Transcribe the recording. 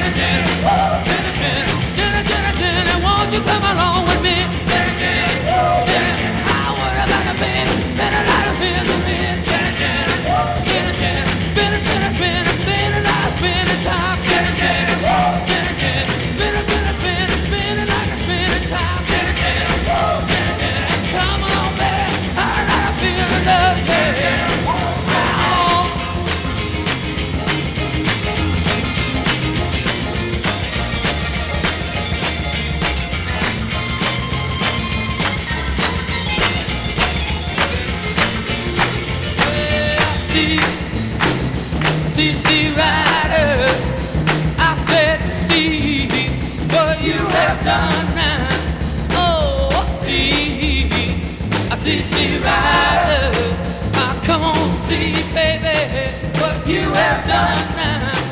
Won't you come along with me? I would have got a bed and a lot of pills to me. Spinning, like a spinning top. Spinning like a spinning top. Come on, baby, I feel the love, yeah. See, Rider, I said, see what you have done now. Oh, see, Rider, come on, see, baby, what you have done now.